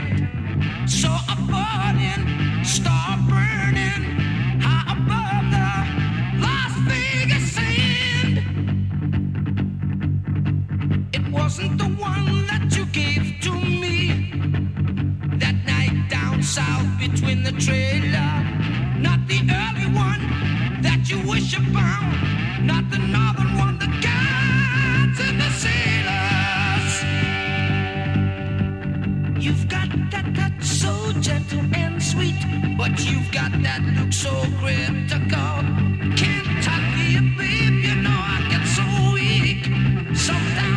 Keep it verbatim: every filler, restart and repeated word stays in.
land. Saw a falling star burning high above the Las Vegas sand. It wasn't the one that you gave to me that night down south between the trailer. Not the early one that you wish upon, not the northern one, the guides and the sailors. You've got that touch so gentle and sweet, but you've got that look so critical. Can't talk to you, babe, you know I get so weak sometimes.